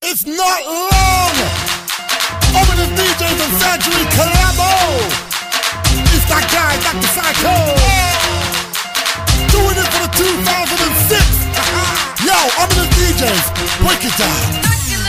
It's not long. Ominous DJs and Surgery Collabo. It's that guy, Dr. Psycho. Doing it for the 2006. Yo, Ominous DJs, break it down.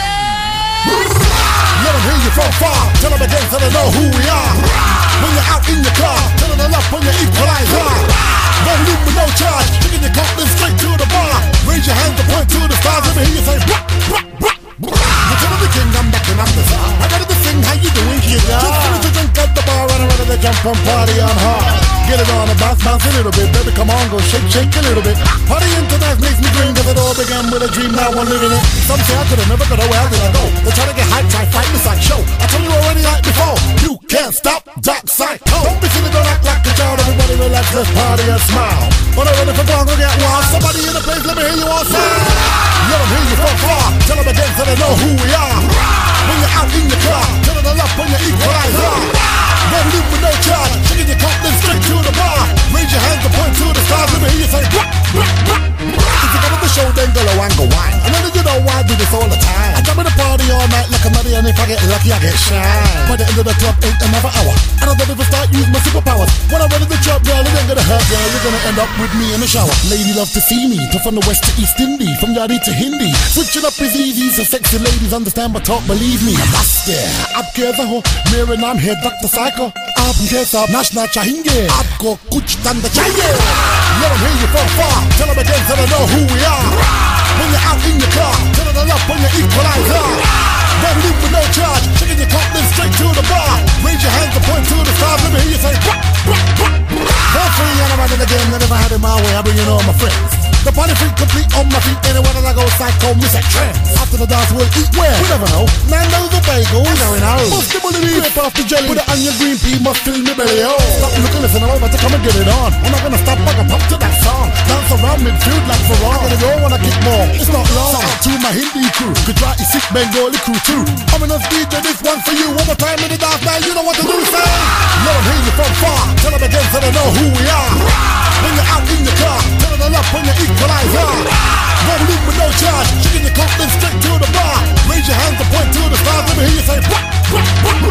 Let them hear you from far. Tell them again so they know who we are. When you're out in your car, tell them up on your equalizer. No loop with no charge, taking your confidence straight to the bar. Raise your hands to point to the stars. Let me hear you say brah, brah, brah, brah. You tell the king I'm back and I'm the star. I ready to sing, how you doing, kid? Just finish to drink at the bar and I'm ready to jump and party on hard. Get it on and bounce a little bit. Baby, come on, go shake a little bit. Party tonight makes me dream, cause it all began with a dream, now I'm living it. Some say I could've never got away, how did I go? They try to get hyped, try fight this like show. I told you already like before, you can't stop Dark Psycho. Don't be silly, don't act like a child. Everybody relax, let's party and smile. When I'm ready for gone, go get wild. Somebody in the place, let me hear you all say. Let them hear you from far. Tell them again so they know who we are. When you're out in your car, tell them up on your equalizer. No loop with no charge, taking your confidence straight to the bar. Raise your hands to point to the stars, let me hear you say brah, brah, brah, brah. If you get on the show, then go low and go wine. And then you know why I do this all the time. I jump in the party all night like a nutty, and if I get lucky, I get shine. By the end of the club, ain't another hour, and I don't even start using my superpowers. When I'm ready to drop, girl, it ain't gonna hurt, girl. You're gonna end up with me in the shower. Lady love to see me, tough from the west to East Indie, from Yardie to Hindi. Switching up is easy, so sexy ladies understand my talk, believe me. Namaste, आपके ज़हो मेरे नाम है Dr. Psycho. आपके साथ नाचना चाहेंगे, आपको कुछ तंद चाहिए. Let them hear you from far, tell them again so they know who we are. When you're out in your car, tell them up on your equalizer. No loop with no charge, taking your confidence straight to the bar. Raise your hands to point to the stars, let me hear you say brah, brah, brah, brah. For free and I'm at it again, and if I had it my way, I bring in all my friends. The party freak complete on my feet, anywhere that I go, Psycho, miss a trance. After the dance, we'll eat where? We never know. Nando's or bagels, we know in our bust the bully, rip off the jelly. With the onion green pea, must fill me belly, oh. Stop looking, listen, I'm about to come and get it on. I'm not gonna stop, I can pump to that song. Dance around midfield like Ferrari. I get it all when I kick more, it's not long. So out to my Hindi crew, Gujarati, Sikh, Bengali crew too. Ominous DJ, this one for you. One more time in the dance, man, you know what to do, say. Let them hear you from far, tell them again so they know who we are. When you're out in your car, tell them up on your equalizer. No loop with no charge, shaking your confidence straight to the bar. Raise your hands to point to the stars, let me hear you say brah, brah, brah.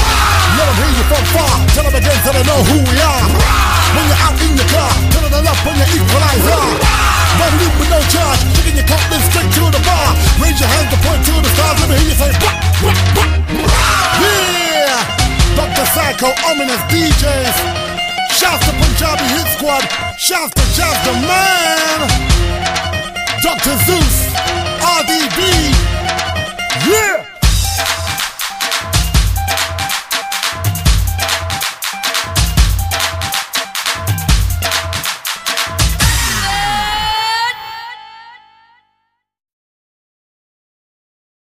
Let them hear you from far, tell them again so they know who we are. When you're out in your car, tell them up on your equalizer. No loop with no charge, shaking your confidence straight to the bar. Raise your hands to point to the stars, let me hear you say brah, brah, brah. Yeah, Dr. Psycho, Ominous DJs. Shouts to Punjabi Hit Squad, shouts to Jazz the Man, Dr. Zeus, RDB.